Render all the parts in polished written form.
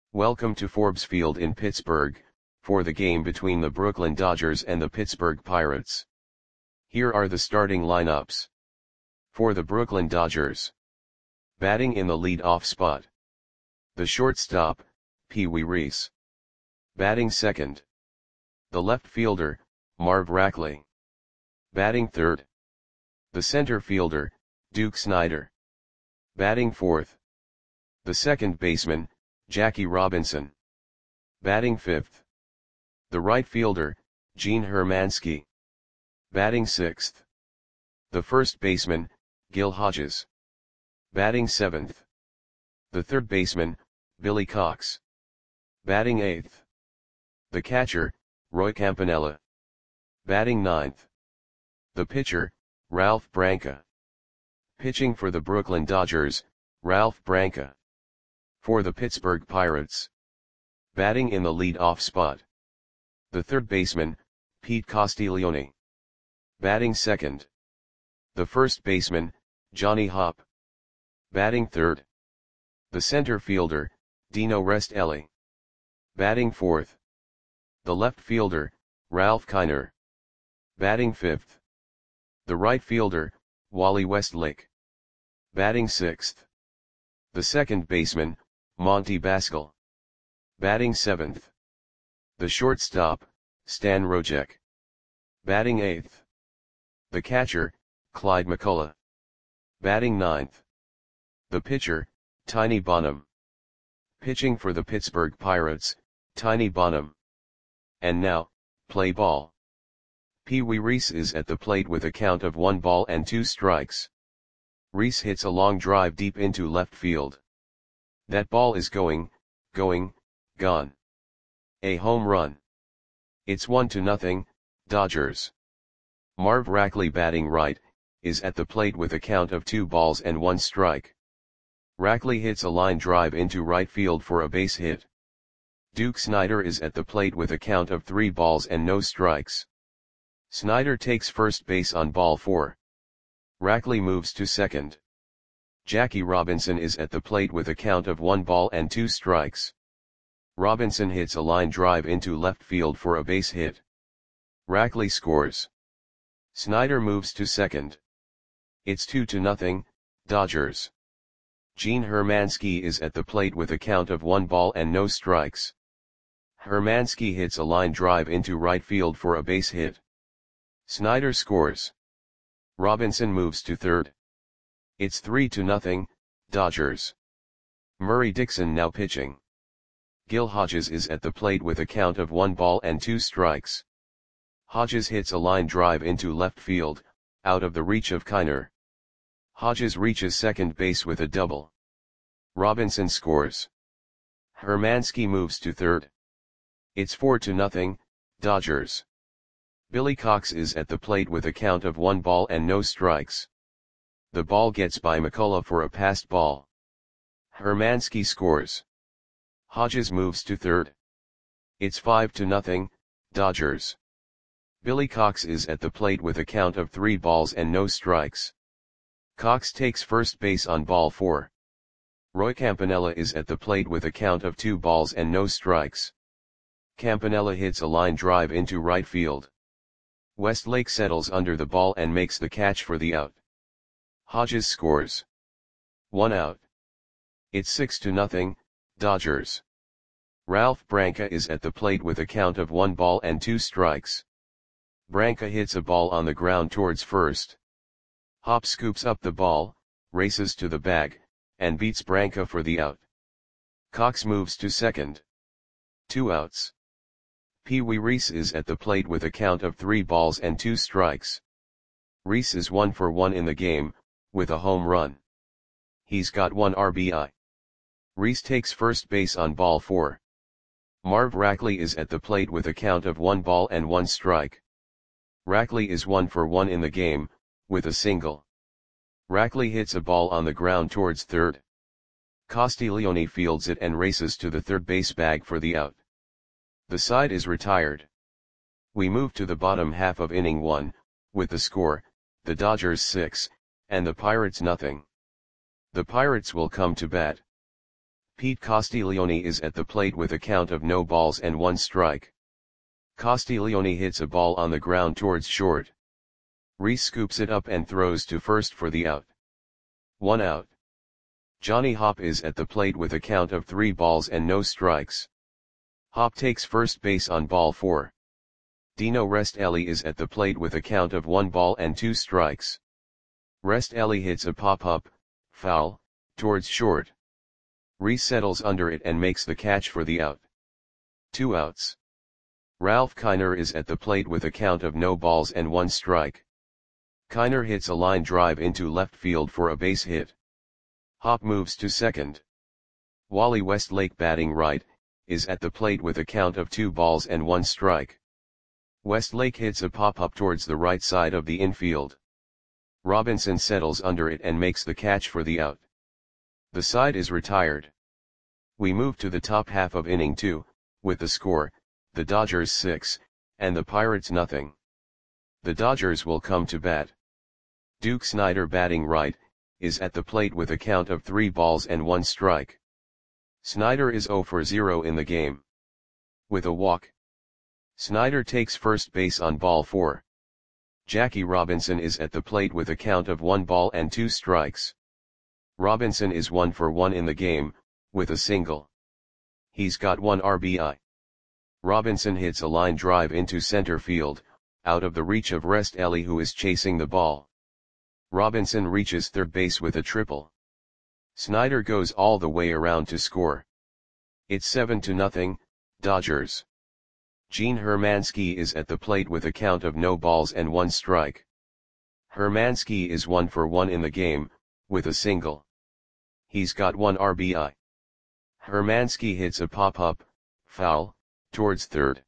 Welcome to Forbes Field in Pittsburgh, for the game between the Brooklyn Dodgers and the Pittsburgh Pirates. Here are the starting lineups. For the Brooklyn Dodgers. Batting in the lead-off spot. The shortstop, Pee Wee Reese. Batting second. The left fielder, Marv Rackley. Batting third. The center fielder, Duke Snider. Batting fourth. The second baseman, Jackie Robinson. Batting fifth. The right fielder, Gene Hermansky. Batting sixth. The first baseman, Gil Hodges. Batting seventh. The third baseman, Billy Cox. Batting eighth. The catcher, Roy Campanella. Batting ninth. The pitcher, Ralph Branca. Pitching for the Brooklyn Dodgers, Ralph Branca. For the Pittsburgh Pirates. Batting in the lead-off spot. The third baseman, Pete Castiglione. Batting second. The first baseman, Johnny Hopp. Batting third. The center fielder, Dino Restelli. Batting fourth. The left fielder, Ralph Kiner. Batting fifth. The right fielder, Wally Westlake. Batting sixth. The second baseman, Monty Baskel. Batting seventh. The shortstop, Stan Rojek. Batting eighth. The catcher, Clyde McCullough. Batting ninth. The pitcher, Tiny Bonham. Pitching for the Pittsburgh Pirates, Tiny Bonham. And now, play ball. Pee Wee Reese is at the plate with a count of 1 ball and 2 strikes. Reese hits a long drive deep into left field. That ball is gone. A home run. It's 1-0, Dodgers. Marv Rackley, batting right, is at the plate with a count of 2 balls and 1 strike. Rackley hits a line drive into right field for a base hit. Duke Snider is at the plate with a count of 3 balls and no strikes. Snider takes first base on ball 4. Rackley moves to second. Jackie Robinson is at the plate with a count of 1 ball and 2 strikes. Robinson hits a line drive into left field for a base hit. Rackley scores. Snider moves to second. It's 2-0, Dodgers. Gene Hermansky is at the plate with a count of 1 ball and no strikes. Hermansky hits a line drive into right field for a base hit. Snider scores. Robinson moves to third. It's 3-0, Dodgers. Murray Dixon now pitching. Gil Hodges is at the plate with a count of 1 ball and 2 strikes. Hodges hits a line drive into left field, out of the reach of Kiner. Hodges reaches second base with a double. Robinson scores. Hermansky moves to third. It's 4-0, Dodgers. Billy Cox is at the plate with a count of 1 ball and no strikes. The ball gets by McCullough for a passed ball. Hermansky scores. Hodges moves to third. It's 5-0, Dodgers. Billy Cox is at the plate with a count of 3 balls and no strikes. Cox takes first base on ball 4. Roy Campanella is at the plate with a count of 2 balls and no strikes. Campanella hits a line drive into right field. Westlake settles under the ball and makes the catch for the out. Hodges scores. 1 out. It's 6-0, Dodgers. Ralph Branca is at the plate with a count of 1 ball and 2 strikes. Branca hits a ball on the ground towards first. Hopp scoops up the ball, races to the bag, and beats Branca for the out. Cox moves to second. 2 outs. Pee Wee Reese is at the plate with a count of 3 balls and 2 strikes. Reese is 1 for 1 in the game, with a home run. He's got 1 RBI. Reese takes first base on ball 4. Marv Rackley is at the plate with a count of 1 ball and 1 strike. Rackley is 1 for 1 in the game, with a single. Rackley hits a ball on the ground towards third. Castiglione fields it and races to the third base bag for the out. The side is retired. We move to the bottom half of inning 1, with the score, the Dodgers 6, and the Pirates nothing. The Pirates will come to bat. Pete Castiglione is at the plate with a count of no balls and 1 strike. Castiglione hits a ball on the ground towards short. Rhys scoops it up and throws to first for the out. 1 out. Johnny Hoppe is at the plate with a count of 3 balls and no strikes. Hoppe takes first base on ball 4. Dino Restelli is at the plate with a count of 1 ball and 2 strikes. Restelli hits a pop-up, foul, towards short. Rhys settles under it and makes the catch for the out. 2 outs. Ralph Kiner is at the plate with a count of no balls and 1 strike. Kiner hits a line drive into left field for a base hit. Hoppe moves to second. Wally Westlake, batting right, is at the plate with a count of 2 balls and 1 strike. Westlake hits a pop-up towards the right side of the infield. Robinson settles under it and makes the catch for the out. The side is retired. We move to the top half of inning 2, with the score, the Dodgers 6, and the Pirates nothing. The Dodgers will come to bat. Duke Snider, batting right, is at the plate with a count of 3 balls and 1 strike. Snider is 0 for 0 in the game. With a walk. Snider takes first base on ball 4. Jackie Robinson is at the plate with a count of 1 ball and 2 strikes. Robinson is 1 for 1 in the game, with a single. He's got 1 RBI. Robinson hits a line drive into center field, out of the reach of Restelli, who is chasing the ball. Robinson reaches third base with a triple. Snider goes all the way around to score. It's 7-0, Dodgers. Gene Hermansky is at the plate with a count of no balls and 1 strike. Hermansky is 1 for 1 in the game, with a single. He's got 1 RBI. Hermansky hits a pop-up, foul, towards third.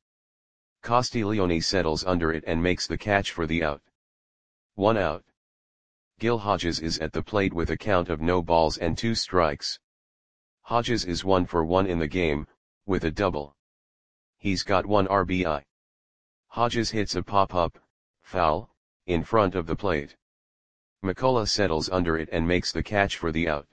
Castiglione settles under it and makes the catch for the out. 1 out. Gil Hodges is at the plate with a count of no balls and 2 strikes. Hodges is 1 for 1 in the game, with a double. He's got 1 RBI. Hodges hits a pop-up, foul, in front of the plate. McCullough settles under it and makes the catch for the out.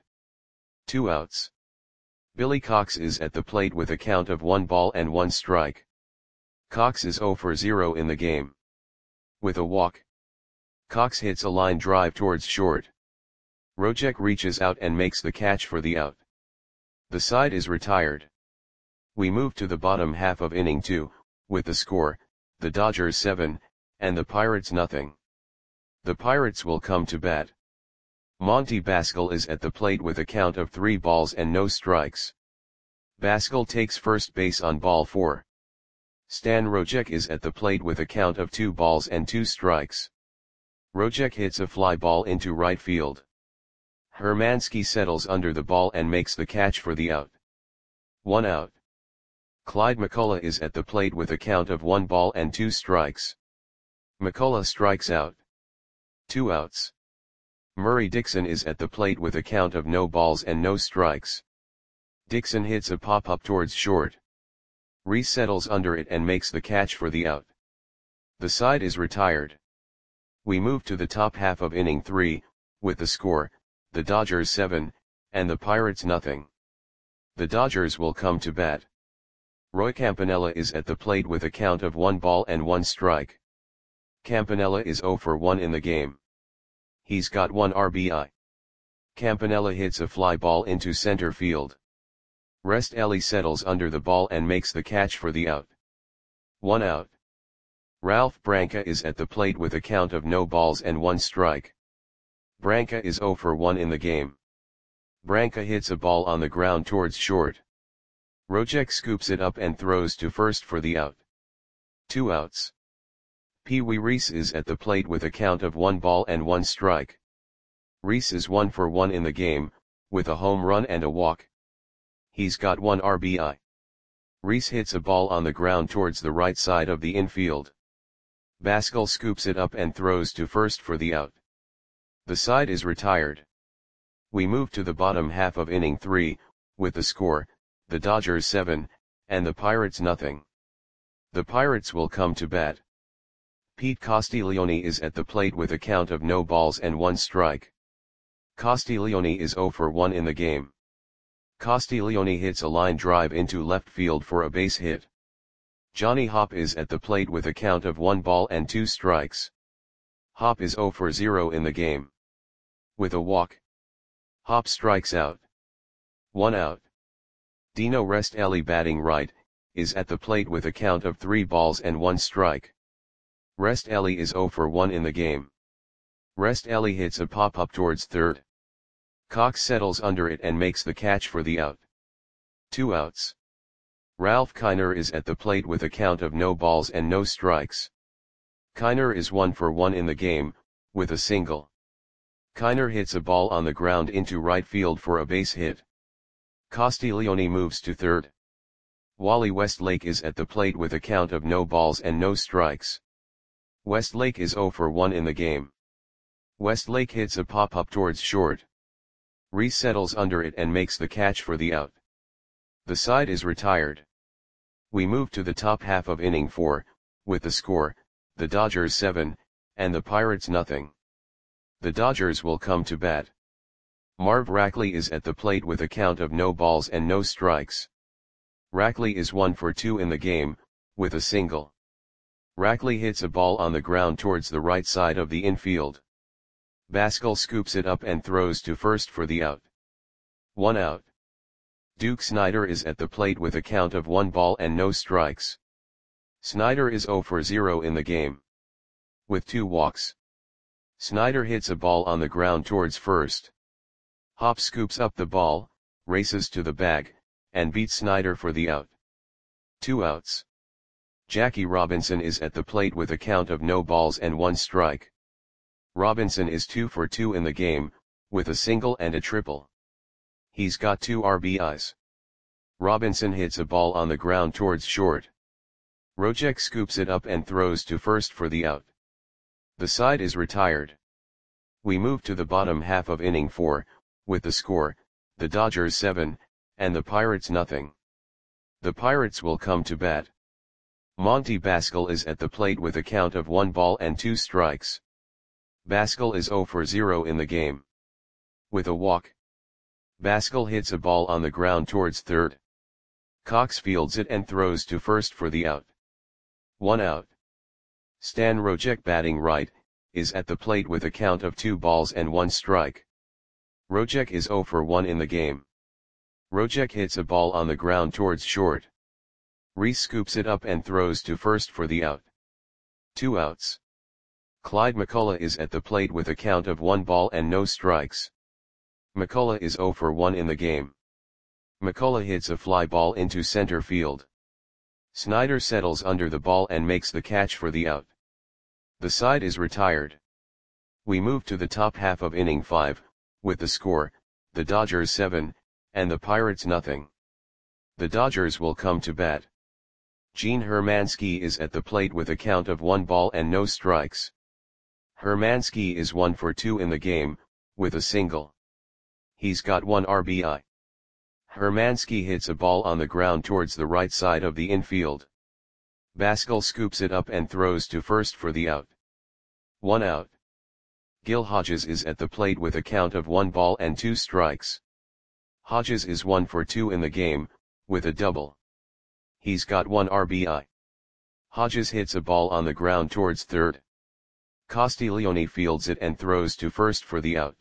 2 outs. Billy Cox is at the plate with a count of 1 ball and 1 strike. Cox is 0 for 0 in the game. With a walk. Cox hits a line drive towards short. Rojek reaches out and makes the catch for the out. The side is retired. We move to the bottom half of inning 2, with the score, the Dodgers 7, and the Pirates nothing. The Pirates will come to bat. Monty Baskel is at the plate with a count of 3 balls and no strikes. Baskel takes first base on ball 4. Stan Rojek is at the plate with a count of 2 balls and 2 strikes. Rojek hits a fly ball into right field. Hermansky settles under the ball and makes the catch for the out. 1 out. Clyde McCullough is at the plate with a count of 1 ball and 2 strikes. McCullough strikes out. 2 outs. Murray Dixon is at the plate with a count of no balls and no strikes. Dixon hits a pop-up towards short. Rhys settles under it and makes the catch for the out. The side is retired. We move to the top half of inning 3, with the score, the Dodgers 7, and the Pirates nothing. The Dodgers will come to bat. Roy Campanella is at the plate with a count of 1 ball and 1 strike. Campanella is 0 for 1 in the game. He's got 1 RBI. Campanella hits a fly ball into center field. Restelli settles under the ball and makes the catch for the out. 1 out. Ralph Branca is at the plate with a count of no balls and 1 strike. Branca is 0 for 1 in the game. Branca hits a ball on the ground towards short. Rojek scoops it up and throws to first for the out. 2 outs. Pee Wee Reese is at the plate with a count of 1 ball and 1 strike. Reese is 1 for 1 in the game, with a home run and a walk. He's got 1 RBI. Reese hits a ball on the ground towards the right side of the infield. Baskel scoops it up and throws to first for the out. The side is retired. We move to the bottom half of inning 3, with the score, the Dodgers 7, and the Pirates nothing. The Pirates will come to bat. Pete Castiglione is at the plate with a count of no balls and 1 strike. Castiglione is 0 for 1 in the game. Castiglione hits a line drive into left field for a base hit. Johnny Hopp is at the plate with a count of 1 ball and 2 strikes. Hopp is 0 for 0 in the game. With a walk, Hopp strikes out. 1 out. Dino Restelli, batting right, is at the plate with a count of 3 balls and 1 strike. Restelli is 0 for 1 in the game. Restelli hits a pop-up towards third. Cox settles under it and makes the catch for the out. 2 outs. Ralph Kiner is at the plate with a count of no balls and no strikes. Kiner is 1 for 1 in the game, with a single. Kiner hits a ball on the ground into right field for a base hit. Castiglione moves to third. Wally Westlake is at the plate with a count of no balls and no strikes. Westlake is 0 for 1 in the game. Westlake hits a pop-up towards short. Reese settles under it and makes the catch for the out. The side is retired. We move to the top half of inning 4, with the score, the Dodgers 7, and the Pirates nothing. The Dodgers will come to bat. Marv Rackley is at the plate with a count of no balls and no strikes. Rackley is 1 for 2 in the game, with a single. Rackley hits a ball on the ground towards the right side of the infield. Baskel scoops it up and throws to first for the out. 1 out. Duke Snider is at the plate with a count of 1 ball and no strikes. Snider is 0 for 0 in the game. With 2 walks. Snider hits a ball on the ground towards first. Hopp scoops up the ball, races to the bag, and beats Snider for the out. 2 outs. Jackie Robinson is at the plate with a count of no balls and 1 strike. Robinson is 2 for 2 in the game, with a single and a triple. He's got 2 RBIs. Robinson hits a ball on the ground towards short. Rojek scoops it up and throws to first for the out. The side is retired. We move to the bottom half of inning 4, with the score, the Dodgers 7, and the Pirates nothing. The Pirates will come to bat. Monty Baskel is at the plate with a count of 1 ball and 2 strikes. Baskel is 0 for 0 in the game. With a walk, Baskel hits a ball on the ground towards third. Cox fields it and throws to first for the out. 1 out. Stan Rojek, batting right, is at the plate with a count of 2 balls and 1 strike. Rojek is 0 for 1 in the game. Rojek hits a ball on the ground towards short. Reese scoops it up and throws to first for the out. 2 outs. Clyde McCullough is at the plate with a count of 1 ball and no strikes. McCullough is 0 for 1 in the game. McCullough hits a fly ball into center field. Snider settles under the ball and makes the catch for the out. The side is retired. We move to the top half of inning 5, with the score, the Dodgers 7, and the Pirates nothing. The Dodgers will come to bat. Gene Hermansky is at the plate with a count of 1 ball and no strikes. Hermansky is 1 for 2 in the game, with a single. He's got 1 RBI. Hermansky hits a ball on the ground towards the right side of the infield. Baskel scoops it up and throws to first for the out. 1 out. Gil Hodges is at the plate with a count of 1 ball and 2 strikes. Hodges is 1 for 2 in the game, with a double. He's got 1 RBI. Hodges hits a ball on the ground towards third. Castiglione fields it and throws to first for the out.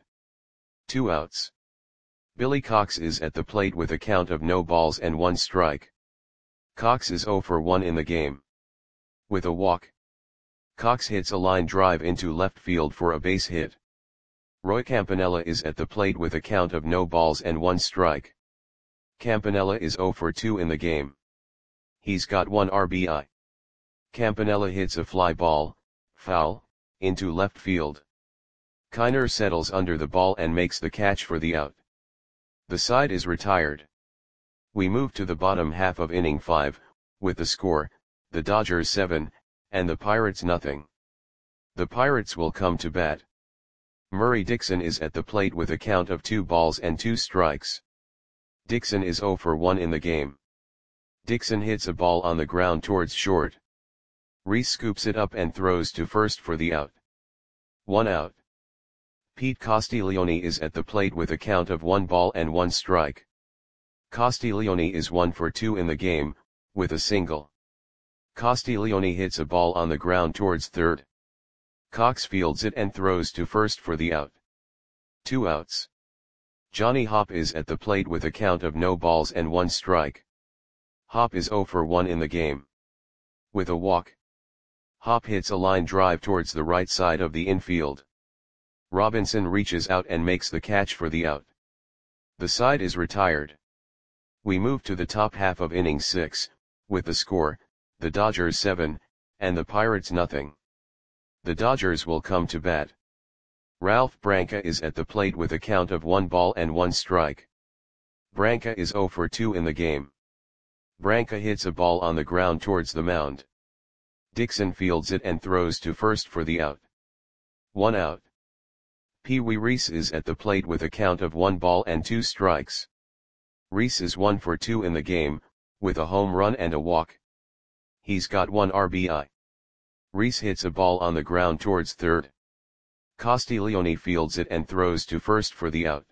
2 outs. Billy Cox is at the plate with a count of no balls and 1 strike. Cox is 0 for 1 in the game. With a walk, Cox hits a line drive into left field for a base hit. Roy Campanella is at the plate with a count of no balls and 1 strike. Campanella is 0 for 2 in the game. He's got 1 RBI. Campanella hits a fly ball, foul, into left field. Kiner settles under the ball and makes the catch for the out. The side is retired. We move to the bottom half of inning 5, with the score, the Dodgers 7, and the Pirates nothing. The Pirates will come to bat. Murray Dixon is at the plate with a count of 2 balls and 2 strikes. Dixon is 0 for 1 in the game. Dixon hits a ball on the ground towards short. Reese scoops it up and throws to first for the out. 1 out. Pete Castiglione is at the plate with a count of 1 ball and 1 strike. Castiglione is 1 for 2 in the game, with a single. Castiglione hits a ball on the ground towards third. Cox fields it and throws to first for the out. 2 outs. Johnny Hoppe is at the plate with a count of no balls and 1 strike. Hoppe is 0 for 1 in the game. With a walk. Hoppe hits a line drive towards the right side of the infield. Robinson reaches out and makes the catch for the out. The side is retired. We move to the top half of inning 6, with the score, the Dodgers 7, and the Pirates nothing. The Dodgers will come to bat. Ralph Branca is at the plate with a count of 1 ball and 1 strike. Branca is 0 for 2 in the game. Branca hits a ball on the ground towards the mound. Dixon fields it and throws to first for the out. 1 out. Pee Wee Reese is at the plate with a count of 1 ball and 2 strikes. Reese is 1 for 2 in the game, with a home run and a walk. He's got 1 RBI. Reese hits a ball on the ground towards third. Castiglione fields it and throws to first for the out.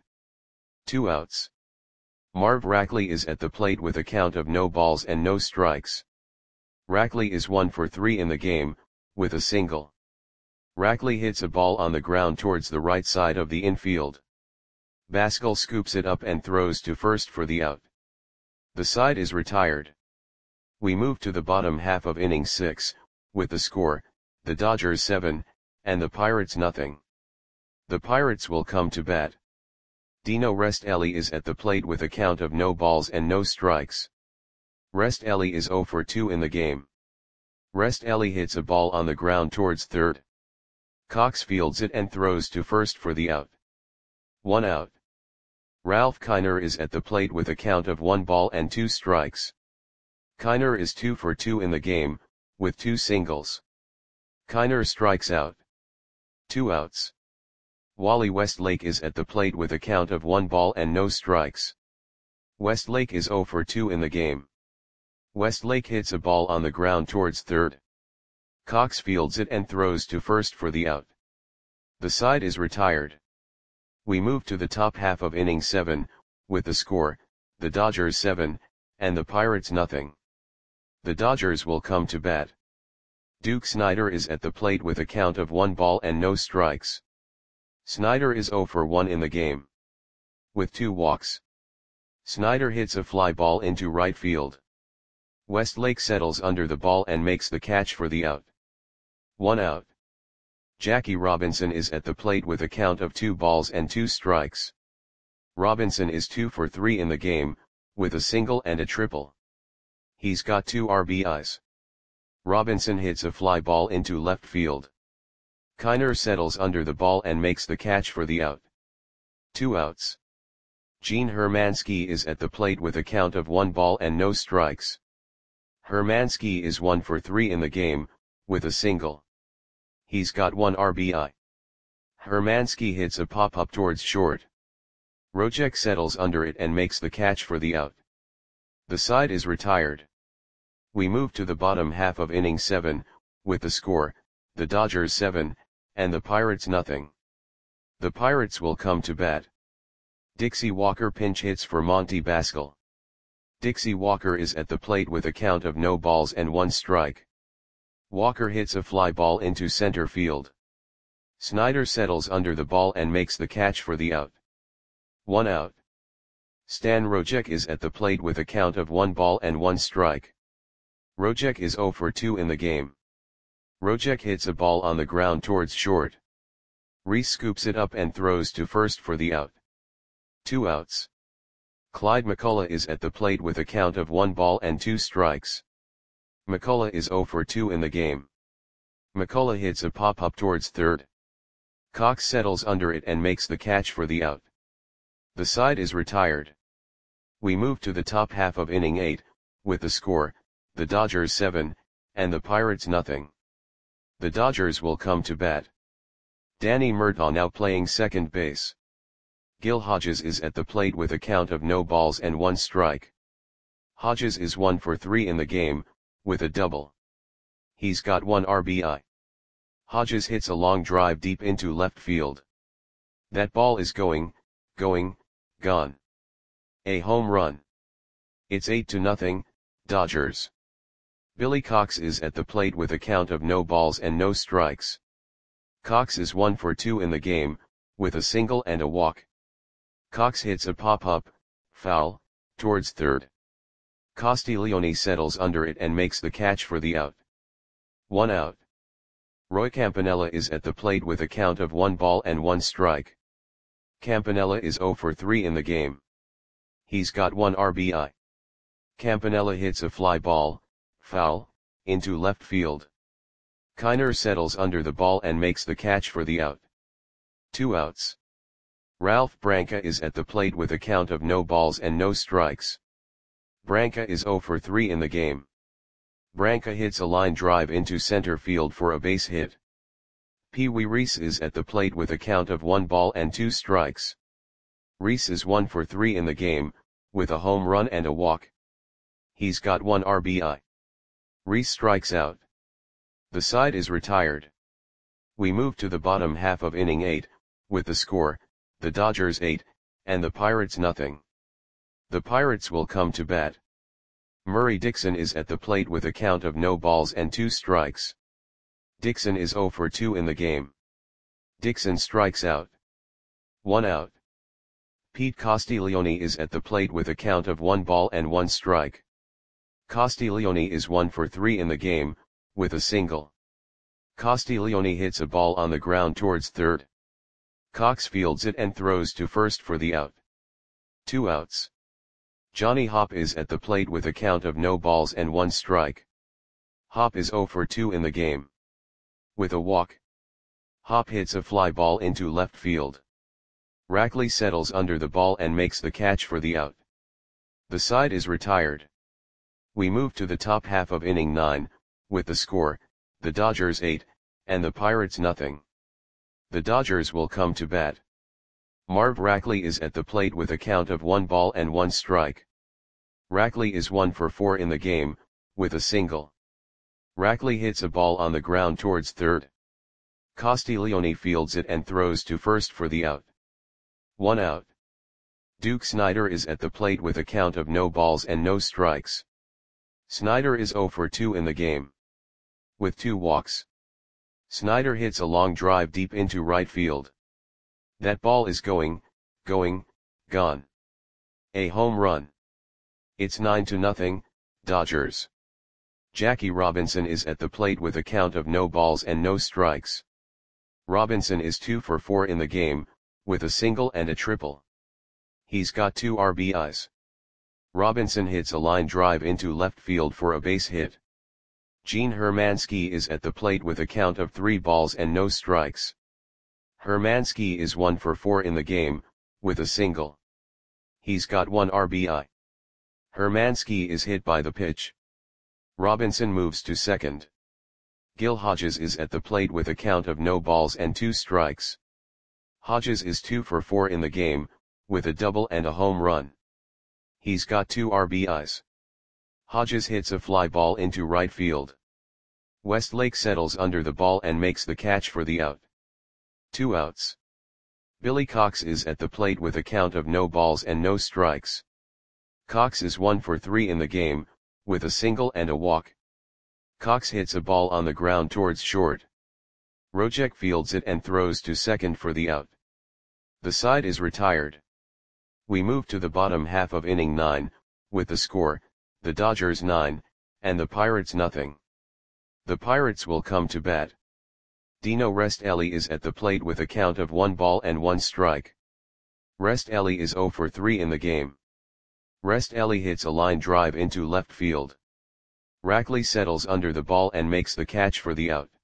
2 outs. Marv Rackley is at the plate with a count of no balls and no strikes. Rackley is 1 for 3 in the game, with a single. Rackley hits a ball on the ground towards the right side of the infield. Baskel scoops it up and throws to first for the out. The side is retired. We move to the bottom half of inning 6, with the score, the Dodgers 7, and the Pirates nothing. The Pirates will come to bat. Dino Restelli is at the plate with a count of no balls and no strikes. Restelli is 0 for 2 in the game. Restelli hits a ball on the ground towards third. Cox fields it and throws to first for the out. 1 out. Ralph Kiner is at the plate with a count of 1 ball and 2 strikes. Kiner is 2 for 2 in the game, with 2 singles. Kiner strikes out. 2 outs. Wally Westlake is at the plate with a count of 1 ball and no strikes. Westlake is 0 for 2 in the game. Westlake hits a ball on the ground towards third. Cox fields it and throws to first for the out. The side is retired. We move to the top half of inning 7, with the score, the Dodgers 7, and the Pirates nothing. The Dodgers will come to bat. Duke Snider is at the plate with a count of 1 ball and no strikes. Snider is 0 for 1 in the game. With 2 walks. Snider hits a fly ball into right field. Westlake settles under the ball and makes the catch for the out. 1 out. Jackie Robinson is at the plate with a count of 2 balls and 2 strikes. Robinson is 2 for 3 in the game, with a single and a triple. He's got 2 RBIs. Robinson hits a fly ball into left field. Kiner settles under the ball and makes the catch for the out. 2 outs. Gene Hermansky is at the plate with a count of 1 ball and no strikes. Hermansky is 1 for 3 in the game, with a single. He's got 1 RBI. Hermansky hits a pop-up towards short. Rojek settles under it and makes the catch for the out. The side is retired. We move to the bottom half of inning 7, with the score, the Dodgers 7, and the Pirates nothing. The Pirates will come to bat. Dixie Walker pinch hits for Monty Baskel. Dixie Walker is at the plate with a count of no balls and 1 strike. Walker hits a fly ball into center field. Snider settles under the ball and makes the catch for the out. 1 out. Stan Rojek is at the plate with a count of 1 ball and 1 strike. Rojek is 0 for 2 in the game. Rojek hits a ball on the ground towards short. Reese scoops it up and throws to first for the out. 2 outs. Clyde McCullough is at the plate with a count of 1 ball and 2 strikes. McCullough is 0 for 2 in the game. McCullough hits a pop-up towards third. Cox settles under it and makes the catch for the out. The side is retired. We move to the top half of inning 8, with the score, the Dodgers 7, and the Pirates nothing. The Dodgers will come to bat. Danny Murtaugh now playing second base. Gil Hodges is at the plate with a count of no balls and 1 strike. Hodges is 1 for 3 in the game, with a double. He's got 1 RBI. Hodges hits a long drive deep into left field. That ball is gone. A home run. It's 8-0, Dodgers. Billy Cox is at the plate with a count of no balls and no strikes. Cox is 1 for 2 in the game, with a single and a walk. Cox hits a pop-up, foul, towards third. Castiglione settles under it and makes the catch for the out. 1 out. Roy Campanella is at the plate with a count of 1 ball and 1 strike. Campanella is 0 for 3 in the game. He's got 1 RBI. Campanella hits a fly ball, foul, into left field. Kiner settles under the ball and makes the catch for the out. 2 outs. Ralph Branca is at the plate with a count of no balls and no strikes. Branca is 0 for 3 in the game. Branca hits a line drive into center field for a base hit. Pee Wee Reese is at the plate with a count of 1 ball and 2 strikes. Reese is 1 for 3 in the game, with a home run and a walk. He's got 1 RBI. Reese strikes out. The side is retired. We move to the bottom half of inning 8, with the score, the Dodgers 8, and the Pirates nothing. The Pirates will come to bat. Murray Dixon is at the plate with a count of no balls and 2 strikes. Dixon is 0 for 2 in the game. Dixon strikes out. 1 out. Pete Castiglione is at the plate with a count of 1 ball and 1 strike. Castiglione is 1 for 3 in the game, with a single. Castiglione hits a ball on the ground towards third. Cox fields it and throws to first for the out. 2 outs. Johnny Hopp is at the plate with a count of no balls and 1 strike. Hopp is 0 for 2 in the game. With a walk. Hopp hits a fly ball into left field. Rackley settles under the ball and makes the catch for the out. The side is retired. We move to the top half of inning 9, with the score, the Dodgers 8, and the Pirates nothing. The Dodgers will come to bat. Marv Rackley is at the plate with a count of 1 ball and 1 strike. Rackley is 1 for 4 in the game, with a single. Rackley hits a ball on the ground towards third. Castiglione fields it and throws to first for the out. 1 out. Duke Snider is at the plate with a count of no balls and no strikes. Snider is 0 for 2 in the game. With 2 walks. Snider hits a long drive deep into right field. That ball is going, gone. A home run. It's 9-0, Dodgers. Jackie Robinson is at the plate with a count of no balls and no strikes. Robinson is 2 for 4 in the game, with a single and a triple. He's got 2 RBIs. Robinson hits a line drive into left field for a base hit. Gene Hermansky is at the plate with a count of 3 balls and no strikes. Hermansky is 1 for 4 in the game, with a single. He's got 1 RBI. Hermansky is hit by the pitch. Robinson moves to second. Gil Hodges is at the plate with a count of no balls and 2 strikes. Hodges is 2 for 4 in the game, with a double and a home run. He's got 2 RBIs. Hodges hits a fly ball into right field. Westlake settles under the ball and makes the catch for the out. 2 outs. Billy Cox is at the plate with a count of no balls and no strikes. Cox is 1 for 3 in the game, with a single and a walk. Cox hits a ball on the ground towards short. Rojek fields it and throws to second for the out. The side is retired. We move to the bottom half of inning 9, with the score, the Dodgers 9, and the Pirates nothing. The Pirates will come to bat. Dino Restelli is at the plate with a count of 1 ball and 1 strike. Restelli is 0 for 3 in the game. Restelli hits a line drive into left field. Rackley settles under the ball and makes the catch for the out.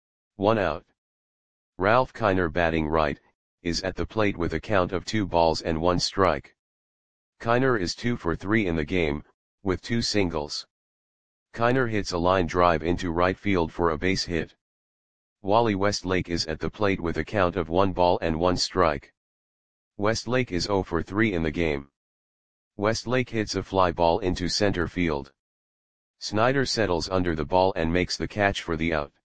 1 out. Ralph Kiner, batting right, is at the plate with a count of 2 balls and 1 strike. Kiner is 2 for 3 in the game, with 2 singles. Kiner hits a line drive into right field for a base hit. Wally Westlake is at the plate with a count of 1 ball and 1 strike. Westlake is 0 for 3 in the game. Westlake hits a fly ball into center field. Snider settles under the ball and makes the catch for the out.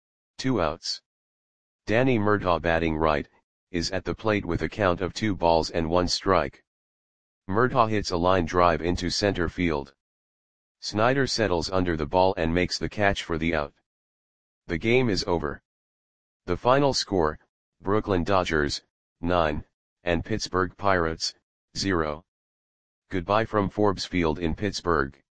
2 outs. Danny Murtaugh, batting right, is at the plate with a count of 2 balls and 1 strike. Murtaugh hits a line drive into center field. Snyder settles under the ball and makes the catch for the out. The game is over. The final score, Brooklyn Dodgers, 9, and Pittsburgh Pirates, 0. Goodbye from Forbes Field in Pittsburgh.